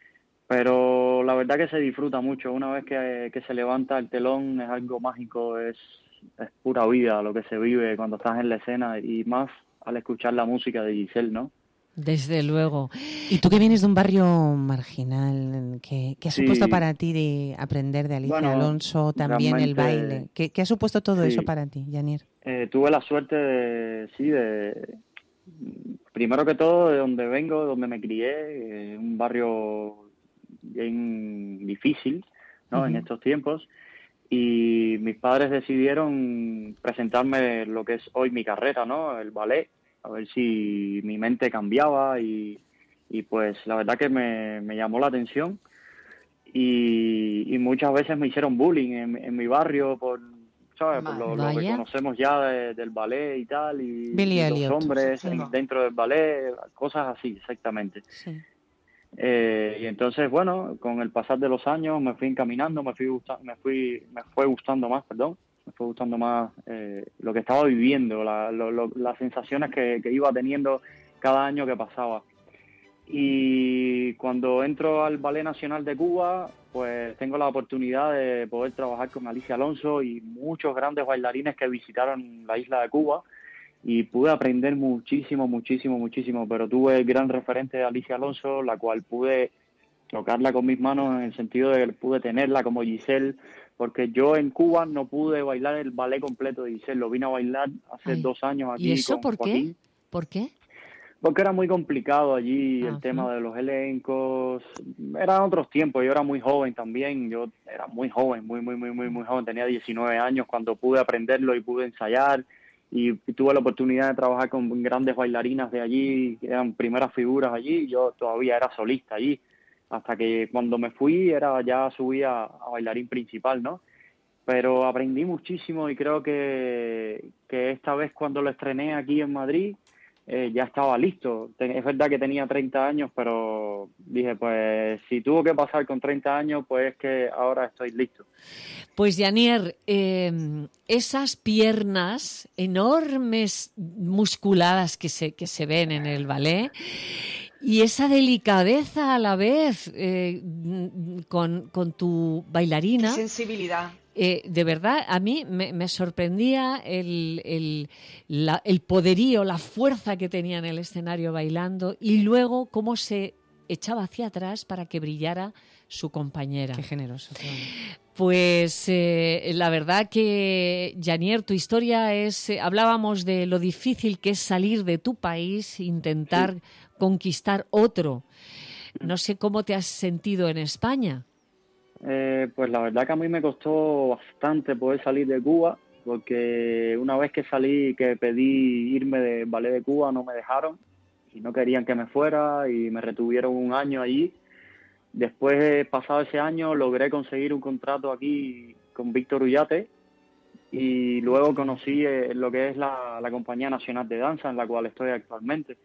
Pero la verdad que se disfruta mucho. Una vez que, que se levanta el telón es algo mágico, es, es pura vida lo que se vive cuando estás en la escena y más al escuchar la música de Giselle, ¿no? Desde luego. Y tú que vienes de un barrio marginal, ¿qué, qué ha Sí. supuesto para ti de aprender de Alicia Bueno, Alonso, también el realmente, baile? ¿Qué, qué ha supuesto todo sí. eso para ti, Yanier? Eh, tuve la suerte de, sí, de, primero que todo, de donde vengo, de donde me crié, eh, un barrio bien difícil, ¿no? Ujú. En estos tiempos. Y mis padres decidieron presentarme lo que es hoy mi carrera, ¿no? El ballet, a ver si mi mente cambiaba y, y pues la verdad que me, me llamó la atención y, y muchas veces me hicieron bullying en, en mi barrio por, ¿sabes? Por lo, lo que Vaya. conocemos ya de- del ballet y tal, y, Billy y Elliot. los hombres Sí. en- dentro del ballet, cosas así, exactamente. Sí. Eh, y entonces, bueno, con el pasar de los años me fui encaminando, me fui gusta- me fui, me fue gustando más, perdón, me fue gustando más eh, lo que estaba viviendo, la- lo- lo- las sensaciones que, que iba teniendo cada año que pasaba. Y cuando entro al Ballet Nacional de Cuba, pues tengo la oportunidad de poder trabajar con Alicia Alonso y muchos grandes bailarines que visitaron la isla de Cuba. Y pude aprender muchísimo, muchísimo, muchísimo, pero tuve el gran referente de Alicia Alonso, la cual pude tocarla con mis manos en el sentido de que pude tenerla como Giselle, porque yo en Cuba no pude bailar el ballet completo de Giselle, lo vine a bailar hace Ay, dos años aquí ¿Y eso con por qué? Joaquín, ¿Por qué? porque era muy complicado allí el Ajá. tema de los elencos, eran otros tiempos, yo era muy joven también, yo era muy joven, muy, muy, muy, muy, muy joven, tenía diecinueve años cuando pude aprenderlo y pude ensayar. Y tuve la oportunidad de trabajar con grandes bailarinas de allí, que eran primeras figuras allí, y yo todavía era solista allí, hasta que cuando me fui era ya subí a, a bailarín principal, ¿no? Pero aprendí muchísimo y creo que, que esta vez cuando lo estrené aquí en Madrid, eh, ya estaba listo. Es verdad que tenía treinta años, pero dije, pues si tuvo que pasar con treinta años, pues es que ahora estoy listo. Pues Yanier, eh, esas piernas enormes, musculadas que se, que se ven en el ballet y esa delicadeza a la vez eh, con, con tu bailarina. Qué sensibilidad. Eh, de verdad, a mí me, me sorprendía el, el, la, el poderío, la fuerza que tenía en el escenario bailando y luego cómo se echaba hacia atrás para que brillara su compañera. Qué generoso. Qué pues eh, la verdad que, Yanier, tu historia es... Eh, hablábamos de lo difícil que es salir de tu país, intentar sí. conquistar otro. No sé cómo te has sentido en España. Eh, pues la verdad que a mí me costó bastante poder salir de Cuba, porque una vez que salí, que pedí irme del ballet de Cuba, no me dejaron y no querían que me fuera y me retuvieron un año allí. Después, pasado ese año, logré conseguir un contrato aquí con Víctor Ullate y luego conocí eh, lo que es la, la Compañía Nacional de Danza, en la cual estoy actualmente.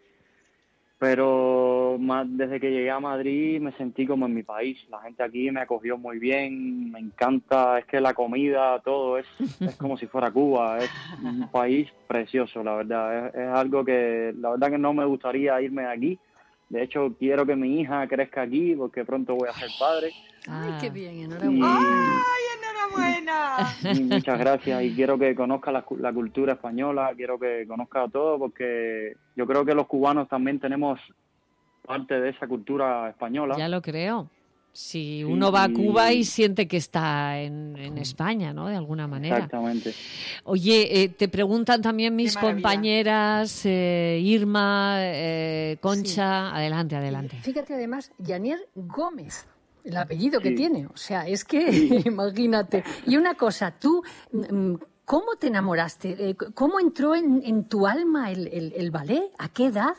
Pero más, desde que llegué a Madrid me sentí como en mi país. La gente aquí me acogió muy bien, me encanta, es que la comida, todo es, es como si fuera Cuba, es un país precioso, la verdad. Es, es algo que, la verdad que no me gustaría irme de aquí. De hecho, quiero que mi hija crezca aquí porque pronto voy a ser padre. Ay, qué bien, enhorabuena. Y... ¡Ay, enhorabuena! Y muchas gracias y quiero que conozca la, la cultura española, quiero que conozca todo porque yo creo que los cubanos también tenemos parte de esa cultura española. Ya lo creo. Si sí, uno va a Cuba y siente que está en, en España, ¿no? De alguna manera. Exactamente. Oye, eh, te preguntan también mis compañeras, eh, Irma, eh, Concha. Sí. Adelante, adelante. Fíjate además, Yanier Gómez. El apellido sí. que tiene, o sea, es que, sí. imagínate. Y una cosa, tú, ¿cómo te enamoraste? ¿Cómo entró en, en tu alma el, el, el ballet? ¿A qué edad?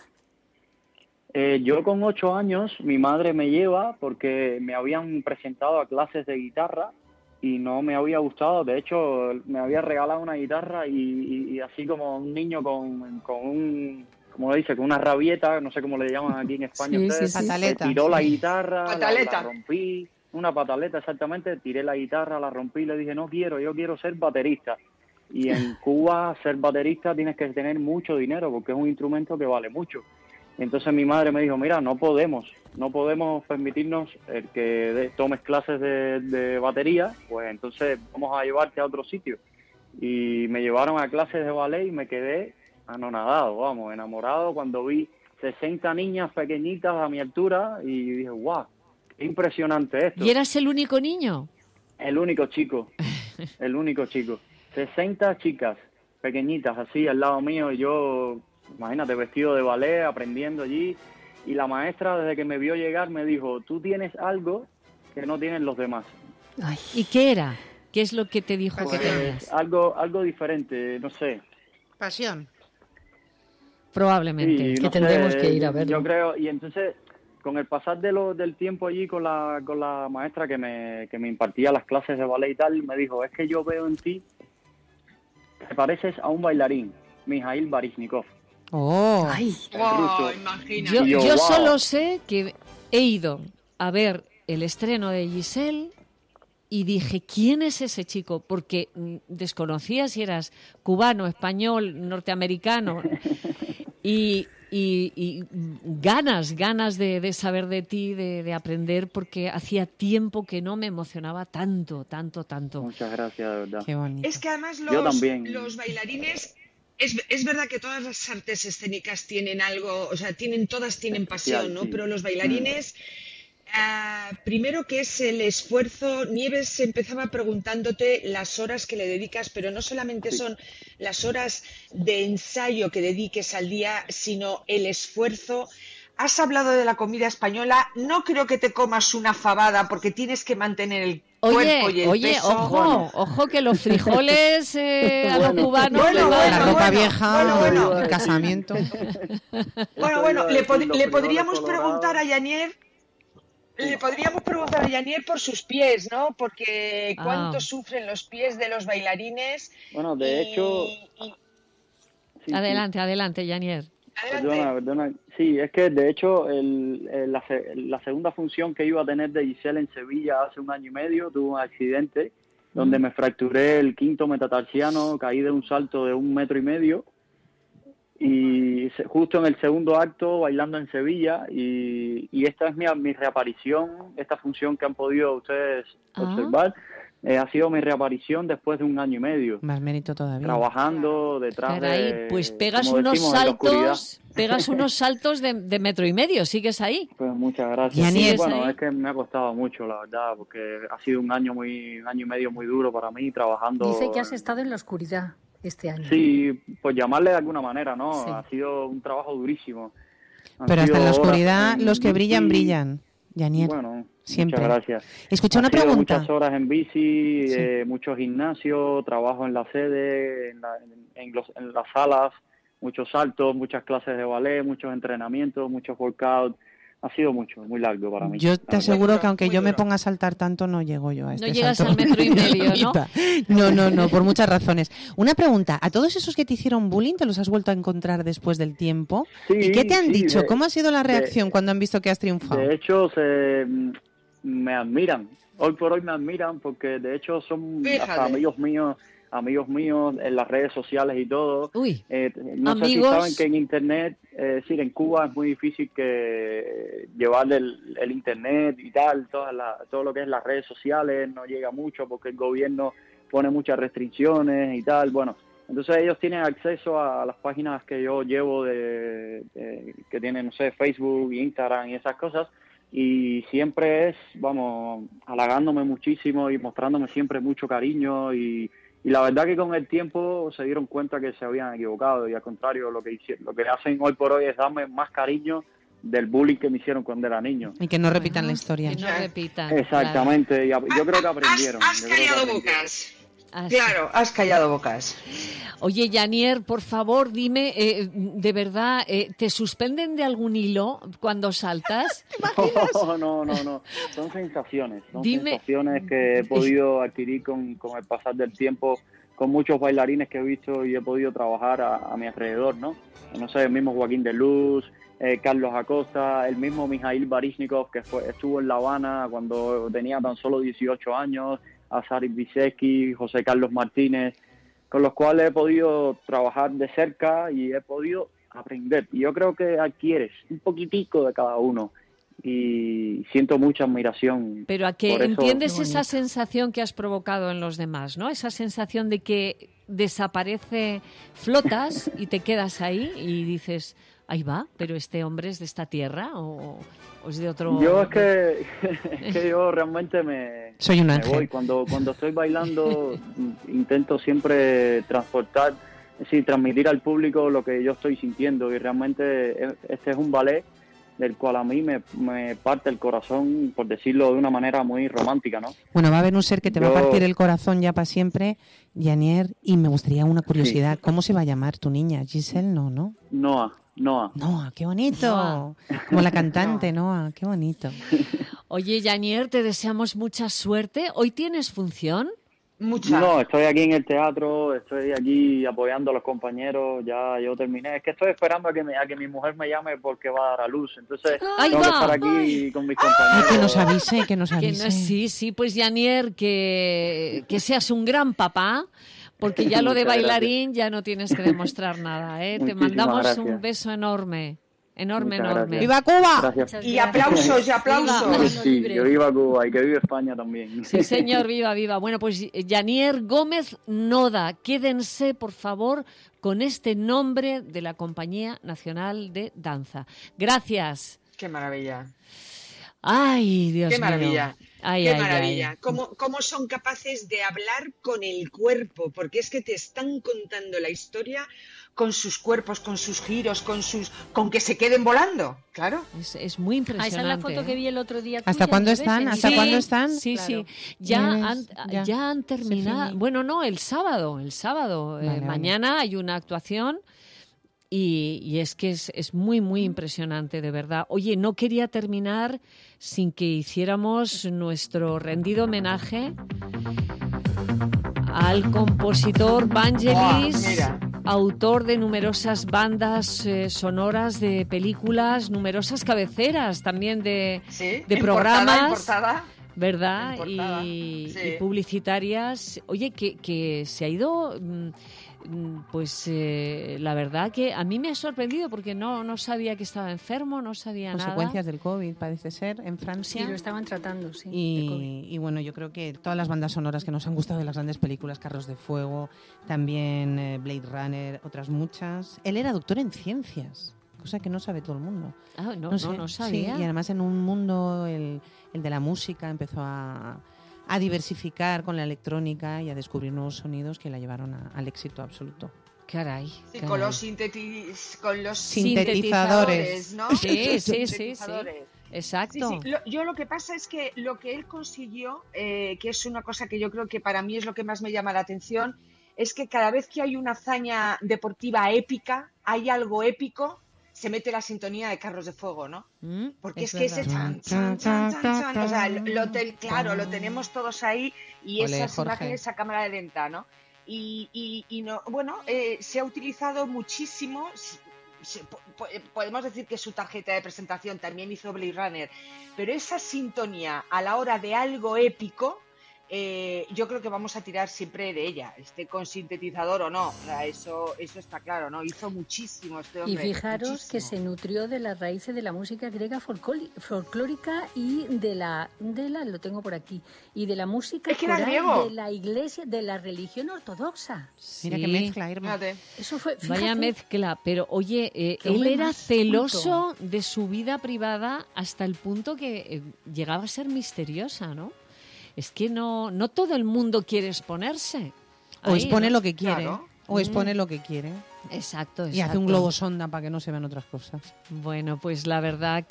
Eh, yo con ocho años, mi madre me lleva porque me habían presentado a clases de guitarra y no me había gustado. De hecho, me había regalado una guitarra y, y, y así como un niño con, con un... como lo dice, con una rabieta, no sé cómo le llaman aquí en España sí, ustedes, sí, sí. Pataleta. Tiró la guitarra, pataleta. La, la rompí, una pataleta exactamente, tiré la guitarra, la rompí y le dije, no quiero, yo quiero ser baterista. Y en Cuba, ser baterista tienes que tener mucho dinero porque es un instrumento que vale mucho. Entonces mi madre me dijo, mira, no podemos, no podemos permitirnos el que de, tomes clases de, de batería, pues entonces vamos a llevarte a otro sitio. Y me llevaron a clases de ballet y me quedé anonadado, vamos, enamorado cuando vi sesenta niñas pequeñitas a mi altura y dije, guau, qué impresionante esto. ¿Y eras el único niño? El único chico, el único chico. sesenta chicas pequeñitas así al lado mío y yo, imagínate, vestido de ballet, aprendiendo allí. Y la maestra, desde que me vio llegar, me dijo, tú tienes algo que no tienen los demás. Ay. ¿Y qué era? ¿Qué es lo que te dijo Pues, que tenías? Algo, algo diferente, no sé. Pasión. Probablemente. Sí, que no tendremos sé, que ir a verlo. Yo creo, y entonces, con el pasar de lo, del tiempo allí con la, con la maestra que me, que me impartía las clases de ballet y tal, me dijo, es que yo veo en ti, te pareces a un bailarín, Mijail Baryshnikov. Oh. Ay, Oh, imagina. Yo, yo, yo wow. solo sé que he ido a ver el estreno de Giselle y dije, ¿quién es ese chico? Porque mm, desconocía si eras cubano, español, norteamericano. Y, y, y ganas, ganas de, de saber de ti, de, de aprender, porque hacía tiempo que no me emocionaba tanto, tanto, tanto. Muchas gracias, de verdad. Qué bonito. Es que además Yo los, también. los bailarines, es, es verdad que todas las artes escénicas tienen algo, o sea, tienen todas tienen pasión, Especial, ¿no? sí. Pero los bailarines, ah, primero que es el esfuerzo, Nieves empezaba preguntándote las horas que le dedicas, pero no solamente Sí. son las horas de ensayo que dediques al día, sino el esfuerzo. Has hablado de la comida española, no creo que te comas una fabada porque tienes que mantener el Oye, cuerpo y el oye, peso. ojo, Bueno. ojo que los frijoles eh, a los Bueno. cubanos Bueno, les bueno, van. la a- ropa bueno, vieja, bueno, bueno. el casamiento. Bueno, bueno, le, pod- Los le podríamos frijoles preguntar a colorados. Yanier, le podríamos preguntar a Yanier por sus pies, ¿no? Porque cuánto Ah. sufren los pies de los bailarines. Bueno, de y- hecho... y- sí, sí. Adelante, adelante, Yanier. Perdona, perdona. Sí, es que de hecho el, el- la, se- la segunda función que iba a tener de Giselle en Sevilla hace un año y medio, tuve un accidente donde me fracturé el quinto metatarsiano, caí de un salto de un metro y medio y se- justo en el segundo acto bailando en Sevilla y, y esta es mi, mi reaparición, esta función que han podido ustedes Ah. observar, eh, ha sido mi reaparición después de un año y medio. Más mérito todavía. Trabajando detrás Caray, de... pues pegas como unos decimos, en la oscuridad. saltos, pegas unos saltos de, de metro y medio, ¿sigues ahí? Pues muchas gracias. Yanier. Sí, bueno, ¿Sigues ahí? es que me ha costado mucho, la verdad, porque ha sido un año muy, un año y medio muy duro para mí, trabajando. Dice que has estado en la oscuridad este año. Sí, pues llamarle de alguna manera, ¿no? Sí. Ha sido un trabajo durísimo. Han Pero hasta en la sido horas oscuridad, en los que brillan, bici. brillan. Yanier, Bueno, siempre. muchas gracias. Escucha Ha una sido pregunta. muchas horas en bici, Sí. eh, mucho gimnasio, trabajo en la sede, en, la- en- en los- en las salas, muchos saltos, muchas clases de ballet, muchos entrenamientos, muchos workouts. Ha sido mucho, muy largo para mí. Yo la te verdad. aseguro que aunque muy yo me duro. ponga a saltar tanto, no llego yo a este llegas salto. al metro y medio, ¿no? No, no, no, por muchas razones. Una pregunta, ¿a todos esos que te hicieron bullying te los has vuelto a encontrar después del tiempo? Sí, ¿Y qué te han sí, dicho? de- ¿Cómo ha sido la de- reacción cuando han visto que has triunfado? De hecho, se, me admiran. Hoy por hoy me admiran porque de hecho son Fíjate. hasta amigos míos, amigos míos en las redes sociales y todo. Uy, Eh, no sé si amigos. saben que en internet, eh, es decir, en Cuba es muy difícil que llevar el, el internet y tal, toda la, todo lo que es las redes sociales no llega mucho porque el gobierno pone muchas restricciones y tal. Bueno, entonces ellos tienen acceso a las páginas que yo llevo de, de- que tienen, no sé, Facebook, Instagram y esas cosas. Y siempre es, vamos, halagándome muchísimo y mostrándome siempre mucho cariño y, y la verdad que con el tiempo se dieron cuenta que se habían equivocado y al contrario lo que hicieron, lo que hacen hoy por hoy es darme más cariño del bullying que me hicieron cuando era niño. Y que no repitan la historia. que no repitan. Exactamente, y a- yo creo que aprendieron. Has, has yo creo que callado aprendieron. bocas. Claro. Claro, has callado bocas. Oye, Yanier, por favor, dime, eh, de verdad, eh, ¿te suspenden de algún hilo cuando saltas? No, no, no, no. Son sensaciones, son Dime- sensaciones que he podido adquirir con, con el pasar del tiempo, con muchos bailarines que he visto y he podido trabajar a, a mi alrededor, ¿no? No sé, el mismo Joaquín de Luz, eh, Carlos Acosta, el mismo Mijail Baryshnikov, que fue, estuvo en La Habana cuando tenía tan solo dieciocho años, Azarik Bisecki, José Carlos Martínez, con los cuales he podido trabajar de cerca y he podido aprender. Y yo creo que adquieres un poquitico de cada uno y siento mucha admiración. Pero a que por eso- entiendes Qué esa bonito. sensación que has provocado en los demás, ¿no? Esa sensación de que desaparece, flotas y te quedas ahí y dices, ahí va, pero este hombre es de esta tierra o, o es de otro... Yo es que, es que yo realmente me, Soy un me ángel. voy. Cuando, cuando estoy bailando intento siempre transportar, es decir, transmitir al público lo que yo estoy sintiendo y realmente es- este es un ballet del cual a mí me, me parte el corazón, por decirlo de una manera muy romántica, ¿no? Bueno, va a haber un ser que te va a Yo- partir el corazón ya para siempre, Yanier, y me gustaría una curiosidad. ¿Cómo se va a llamar tu niña? Giselle, no, ¿no? Noah, Noah. Noah, qué bonito. Noah. Como la cantante, Noah, qué bonito. Oye, Yanier, te deseamos mucha suerte. ¿Hoy tienes función? Mucha. No, estoy aquí en el teatro, estoy aquí apoyando a los compañeros, ya yo terminé. Es que estoy esperando a que, me- a que mi mujer me llame porque va a dar a luz, entonces Ahí tengo que va. estar aquí con mis Ay, compañeros. que nos avise, que nos Que avise. no, sí, sí, pues Yanier, que, que seas un gran papá, porque ya lo de Muchas bailarín ya no tienes que demostrar nada, ¿eh? Te Muchísimas mandamos gracias. un beso enorme, enorme, Muchas enorme. gracias. ¡Viva Cuba! Gracias. Y aplausos, y aplausos. Sí, que viva Cuba y que viva España también. Sí, señor, viva, viva. Bueno, pues Yanier Gómez Noda, quédense, por favor, con este nombre de la Compañía Nacional de Danza. Gracias. Qué maravilla. Ay, Dios Qué mío. maravilla. Ay, Qué ay, maravilla. ay. ¿Cómo, cómo son capaces de hablar con el cuerpo? Porque es que te están contando la historia con sus cuerpos, con sus giros, con sus, con que se queden volando. Claro. Es, es muy Ah, impresionante. esa es la foto que ¿eh? vi el otro día. ¿Hasta tuya, cuándo Nieves, están? en ¿Hasta Instagram. cuándo están? Sí, Claro. sí. Ya Ya han, ves, ya. ya han terminado. finí. Bueno, no, el sábado. El sábado. Eh, Vale, vale. mañana hay una actuación y, y es que es, es muy, muy impresionante, de verdad. Oye, no quería terminar sin que hiciéramos nuestro rendido homenaje al compositor Buah, Vangelis mira. autor de numerosas bandas eh, sonoras de películas, numerosas cabeceras también de, Sí, de en programas. portada, en portada. ¿Verdad? En portada, Y, sí. y publicitarias. Oye, que, que se ha ido, mm, pues eh, la verdad que a mí me ha sorprendido porque no, no sabía que estaba enfermo, no sabía Consecuencias nada. del COVID, parece ser, en Francia. Sí, lo estaban tratando, sí. de Y, COVID. y bueno, yo creo que todas las bandas sonoras que nos han gustado de las grandes películas, Carros de Fuego, también eh, Blade Runner, otras muchas. Él era doctor en ciencias, cosa que no sabe todo el mundo. Ah, no, no, sé, no sí, sabía. y además en un mundo, el, el de la música, empezó a, a diversificar con la electrónica y a descubrir nuevos sonidos que la llevaron a- al éxito absoluto. Caray. Sí, caray. con los, sinteti- con los Sintetizadores. sintetizadores, ¿no? Sí, sí, sí, sí. Sintetizadores. Exacto. Sí, sí. Lo- yo lo que pasa es que lo que él consiguió, eh, que es una cosa que yo creo que para mí es lo que más me llama la atención, es que cada vez que hay una hazaña deportiva épica, hay algo épico, se mete la sintonía de Carros de Fuego, ¿no? Mm, Porque es, es que ese verdad. chan, chan, chan, chan, chan, o sea, lo, lo ten- claro, lo tenemos todos ahí y Ole, esas Jorge. imágenes, esa cámara lenta, ¿no? Y, y, y no, bueno, eh, se ha utilizado muchísimo. se- se- po- po- podemos decir que su tarjeta de presentación también hizo Blade Runner, pero esa sintonía a la hora de algo épico, eh, yo creo que vamos a tirar siempre de ella, esté con sintetizador o no. O sea, eso, eso está claro, ¿no? Hizo muchísimo este Y hombre. fijaros que se muchísimo. nutrió de las raíces de la música griega folclóri- folclórica y de la, de la, lo tengo por aquí, y de la música Es que era coral griego. de la iglesia, de la religión ortodoxa. Mira qué Sí. mezcla, Irma. Fíjate. Eso fue, Vaya fíjate, mezcla, pero oye, eh, Qué él hombre era más celoso de su vida privada hasta el punto que eh, llegaba a ser misteriosa, ¿no? Es que no, no todo el mundo quiere exponerse. O Ahí, expone ¿no? lo que quiere. Claro. O expone lo que quiere. Exacto, Y hace un exacto. globo sonda para que no se vean otras cosas. Bueno, pues la verdad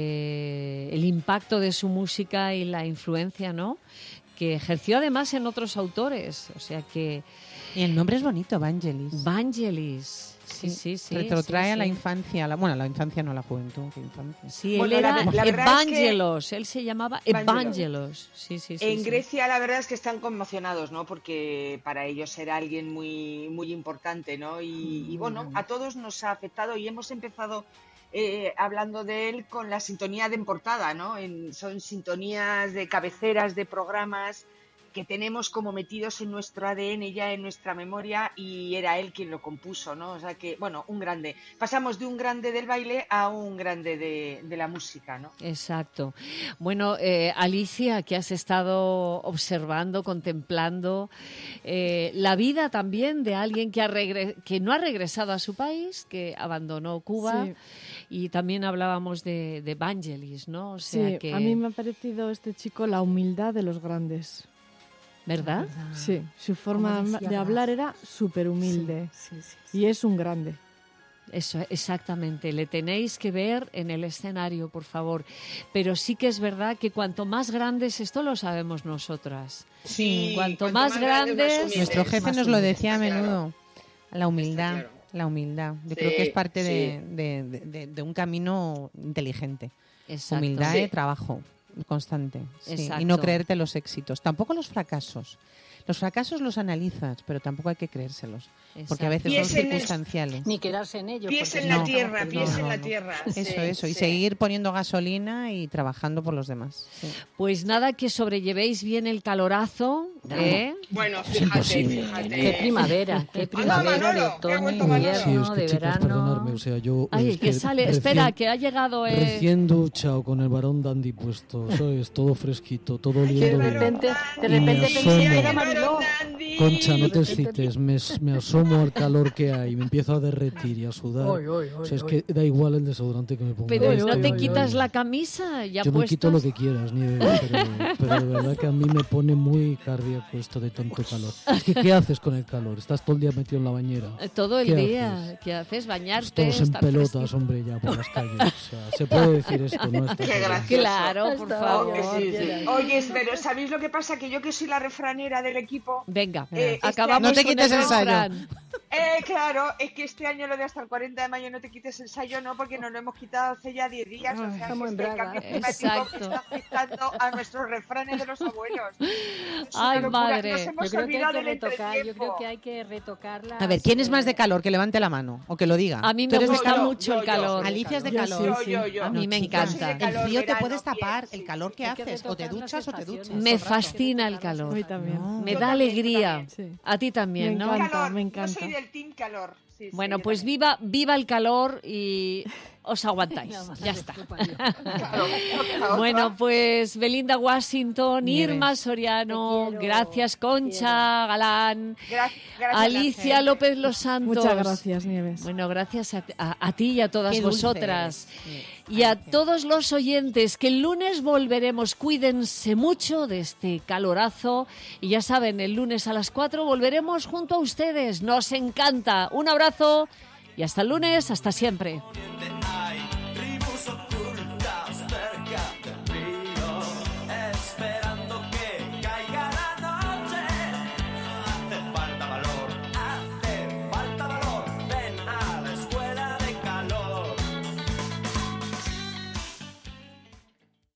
que el impacto de su música y la influencia, ¿no? Que ejerció además en otros autores, o sea que Y el nombre es bonito, Vangelis. Vangelis, sí, sí, sí, Retrotrae sí, a la sí. infancia, a la, bueno, a la infancia no a la juventud, que infancia. Sí, Bueno, él la era ver- la verdad es que- Evangelos, él se llamaba Evangelos. Evangelos. Sí, sí, sí. En sí. Grecia la verdad es que están conmocionados, ¿no? Porque para ellos era alguien muy, muy importante, ¿no? Y, y bueno, a todos nos ha afectado y hemos empezado eh, hablando de él con la sintonía de en portada, ¿no? En- son sintonías de cabeceras de programas que tenemos como metidos en nuestro A D N, ya en nuestra memoria, y era él quien lo compuso, ¿no? O sea que, bueno, un grande. Pasamos de un grande del baile a un grande de, de la música, ¿no? Exacto. Bueno, eh, Alicia, que has estado observando, contemplando eh, la vida también de alguien que, ha regre- que no ha regresado a su país, que abandonó Cuba, Sí. y también hablábamos de, de Vangelis, ¿no? O sea Sí, que, a mí me ha parecido este chico la humildad de los grandes. ¿verdad? Sí, su forma Como decía de Bach. hablar era súper humilde Sí, sí, sí. y es un grande. Eso, exactamente. Le tenéis que ver en el escenario, por favor. Pero sí que es verdad que cuanto más grandes, esto lo sabemos nosotras. Sí, cuanto más grandes- humildes, Nuestro jefe más nos lo humildes, decía a está claro. menudo. La humildad, Está claro. la humildad. Yo Sí, creo que es parte de, sí. de- de- de- de un camino inteligente. Exacto. Humildad Sí. y trabajo constante. sí, Exacto. Y no creerte los éxitos. Tampoco los fracasos. Los fracasos los analizas, pero tampoco hay que creérselos. Porque a veces Exacto. son Pies en el- circunstanciales. Ni quedarse en ello. Pies porque en la no, tierra, no, pies no, en la no. tierra. Eso, sí, eso. Y sí. seguir poniendo gasolina y trabajando por los demás. Sí. Pues nada, que sobrellevéis bien el calorazo, ¿eh? Bueno, Es fíjate, imposible. fíjate. Qué primavera, qué primavera de Manolo, que ha otoño, vuelto Manolo. Sí, invierno, es que de chicos, verano. perdonadme, o sea, yo... Ay, es que sale, recién- espera, que ha llegado... eh, Recién duchado con el varón dandy puesto, ¿sabes? Todo fresquito, todo De oliendo bien. repente, de Y me repente asomo. pensé que Ay, era Mariló. Dandy. Concha, no te De repente excites, me, me asomo al calor que hay, me empiezo a derretir y a sudar. Oy, oy, O sea, es oy, que da igual el desodorante que me ponga. pero Oy, no oy, te oy, quitas oy. la camisa, ya Yo me puestos. quito lo que quieras, Nieve, pero, pero de verdad que a mí me pone muy cardíaco esto de tanto calor. Es que, ¿qué haces con el calor? Estás todo el día metido en la bañera. Eh, Todo el ¿Qué día. haces? ¿Qué haces? Pues Bañarte. todos en estar pelotas, fresquito. hombre, ya por las calles. O sea, se puede decir esto, ¿no? Está Qué claro. gracioso. Claro, por Está favor. Oh, que sí, sí. Quieras. Oye, pero ¿sabéis lo que pasa? Que yo que soy la refranera del equipo, Venga, Eh, este acabamos No te con quites el sayo. refrán. Eh, claro, es que este año lo de hasta el cuarenta de mayo no te quites el sayo, no, porque nos lo hemos quitado hace ya diez días. O sea, Estamos que en este braga. cambio climático Exacto. está afectando a nuestros refranes de los abuelos. Es una Ay, locura. madre. Nos Yo hemos creo que hay olvidado que del retocar, yo entretiempo. creo que hay que retocarla. A ver, ¿quién es más de calor? Que levante la mano o que lo diga. A mí ¿Tú me eres de gusta calor? mucho el Yo, yo. calor. Alicia es de Yo calor. sí, sí. Yo, yo, yo. A mí me No, chicas, encanta. Yo soy de calor, El frío te verano, puedes bien, tapar. sí. El calor que Hay que haces. O te retocar las duchas o te estaciones. duchas. Me todo el rato. fascina el A calor. mí también. No. Me Yo da también, alegría. Sí. A ti también, Me ¿no? encanta. Calor, me Yo encanta. soy del team calor. Sí, sí, Bueno, yo pues también. viva, viva el calor y os aguantáis. Ya está. Claro, la otra. Bueno, pues Belinda Washington, Nieves. Irma Soriano, Te quiero, gracias te Concha Galán, Gra- gracias, Alicia Ángel. López Los Santos. Muchas gracias, Nieves. Bueno, gracias a, a- a ti y a todas Qué dulce vosotras. eres. Y a todos los oyentes, que el lunes volveremos. Cuídense mucho de este calorazo. Y ya saben, el lunes a las cuatro volveremos junto a ustedes. Nos encanta. Un abrazo y hasta el lunes, hasta siempre.